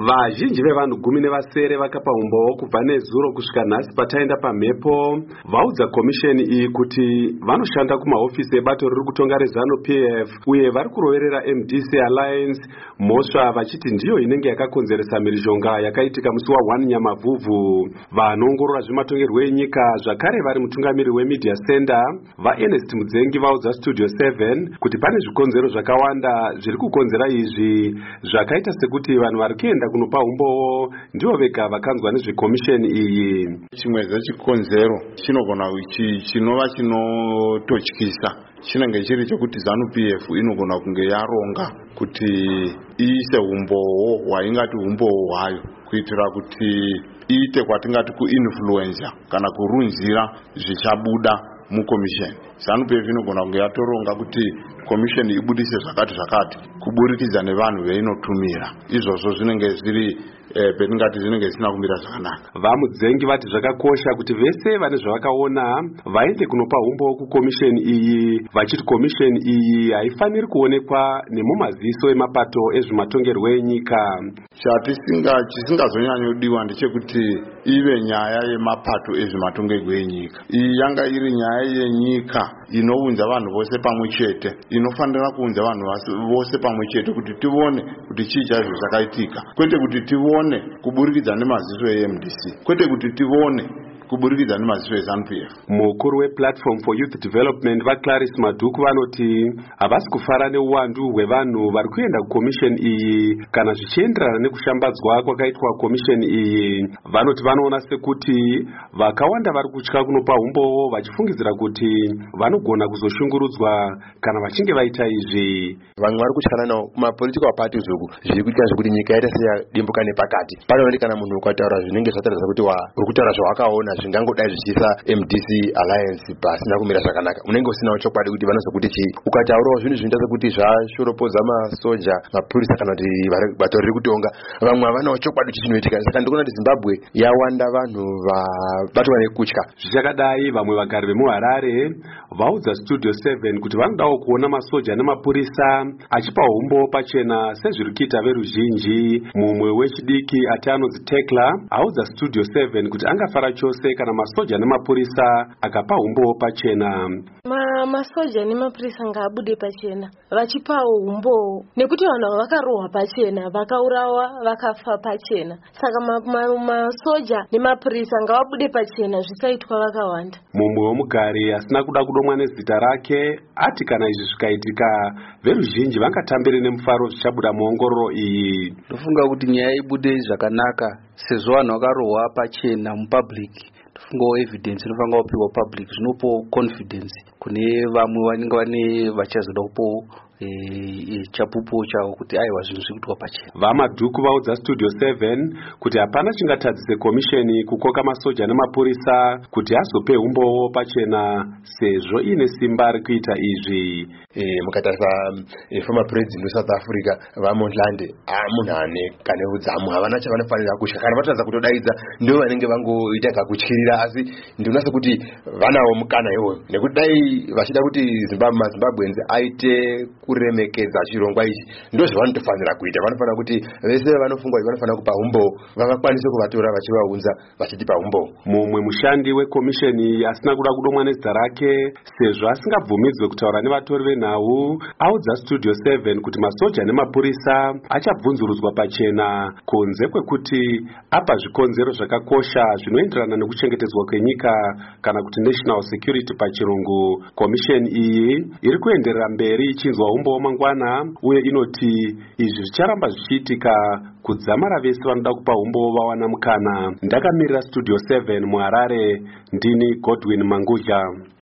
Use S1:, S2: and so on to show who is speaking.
S1: Vazhinji vevanhu 17 vakapa umboo kubva nezuro kusvika nhasi pataenda pamhepo vaudza komisheni iyi kuti vanoshanda kumahofisi ebato riri kutonga reZANU-PF uye vari kuroverera MDC Alliance mhosva vachiti ndiyo inenge yakakonzeresa mhirizhonga yakaitika musi wa1 Nyamavhuvhu. Vanoongorora zvematongerwo enyika zvakare vari mutungamiri weMedia Center vaErnest Mudzengi vaudza Studio 7 kuti pane zvikonzero zvakawanda zviri kukonzera izvi zvakaita sekuti vanhu vari kuenda kunopa umboo ndivo vega vakanzwa nezvekomisheni iyi.
S2: Chimwe zvechikonzero chinova chinototyisa chinenge chiri chekuti ZANU-PF inogona kunge yaronga kuti iise umboo hwaingati umboo hwayo kuitira kuti iite kwatingati kuinfluencer kana kurunzira zvichabuda mukomisheni. ZANU-PF inogona kunge yatoronga kuti komisheni ibudise zvakati kuburikidza nevanhu veinotumira. Izvozvo zvinenge zviri petingati zvinenge zvisina kumira zvakanaka.
S1: Vamudzengi vati zvakakosha kuti vese vane zvavakaona vaende kunopa umboo kukomisheni iyi vachiti komisheni iyi haifaniri kuonekwa nemumaziso emapato ezvematongerwo enyika.
S2: Chisingazonyanyodiwa ndechekuti ive nyaya yemapato ezvematongerwo enyika. Iyi yanga iri nyaya yenyika inounza vanhu vose pamwe chete, inofanira kuunza vanhu vose pamwe chete kuti tione kuti chii chaizvo zvakaitika, kwete kuti tione kuburikidza nemaziso eMDC, kwete kuti tione kuburikidza nemaziso eZANU-PF.
S1: Mukuru wePlatform for Youth Development vaClarice Madhuku vanoti havasi kufara neuwandu hwevanhu vari kuenda kukomisheni iyi kana zvichienderana nekushambadzwa kwakaitwa komisheni iyi. Vanoti vanoona sekuti vakawanda vari kutya kunopa umboo vachifungidzira kuti vanogona kuzoshungurudzwa kana vachinge vaita izvi.
S3: Vamwe vari kutyana nawo kumapolitical parties uku zviri kuita zvekuti nyika yaita seyadimbuka nepakati. Panoona kana munhu ukataura zvinenge zvataridza kuti uri kutaura zvawakaona zvingangodai zvichiisa MDC Alliance pasina kumira zvakanaka, unenge usinawo chokwadi kuti vanozokuti chii. Ukataurawo zvinhu zvinoita sekuti zvashoropodza masoja, mapurisa kana kuti bato riri kutonga, vamwe havanawo chokwadi kuti chinoitika. Saka ndikuona kuti Zimbabwe yawanda vanhu vabatwa nekutya.
S1: Zvichakadai vamwe vagari vemuHarare vaudza Studio 7 kuti vanodawo kuona masoja nemapurisa achipa umboo pachena sezviri kuita veruzhinji. Mumwe wechidiki ati anonzi Tekla audza Studio 7 kuti angafara chose kana masoja nemapurisa akapa umboo pachena.
S4: Masoja nemapurisa ngaabude pachena vachipawo umboo nekuti vanhu vakarohwa pachena, vakaurawa, vakafa pachena. Saka masoja nemapurisa ngavabude pachena zvisaitwa vakawanda.
S1: Mumwe womugari asina kuda kudomwa nezita rake ati kana izvi zvikaitika veruzhinji vangatambire nemufaro zvichabuda muongororo iyi.
S5: Ndofunga kuti nyaya ibude zvakanaka sezvo vanhu vakarohwa pachena mupublic. Fungo evidence inofanga kupiwa public zvinopo confidence kune vamwe vanenge vane vachazoda kupo chapupo chavo kuti aiwa zvinhu zviri kuitwa pachena.
S1: VaMadhuku vaudza Studio 7 kuti hapana chingatadzise komisheni kukoka masoja nemapurisa kuti azope umboo pachena sezvo ine simba rekuita izvi.
S3: Mukatarisa former president weSouth Africa vaMondlane munhu ane kane udzamu havana chavanofanira kutya kana vataridza kutodaidza ndivo vanenge vangoita kakutyirira, asi ndinoona sekuti vanawo mukana iwoyo nekuti dai vachida kuti maZimbabweans aite kuremekedza chirongwa ichi ndozvo vanotofanira kuita. Vanofanira kuti vese vanofungwa kuti vanofanira kupa umboo vakakwanise kuvatora vachivaunza vachitipa umboo.
S1: Mumwe mushandi wekomisheni asina kuda kudomwa nezita rake sezvo asingabvumidzwe kutaura nevatori venhau audza Studio 7 kuti masoja nemapurisa achabvunzurudzwa pachena kunze kwekuti apa zvikonzero zvakakosha zvinoenderana nekuchengetedzwa kwenyika kana kuti national security pachirungu. Komisheni iyi iri kuenderera mberi ichinzwa umboo mangwana uye inoti izvi zvicharamba zvichiitika kudzamara vese vanoda kupa umboo vawana mukana. Ndakamirira Studio 7 muHarare, ndini Godwin Mangudya.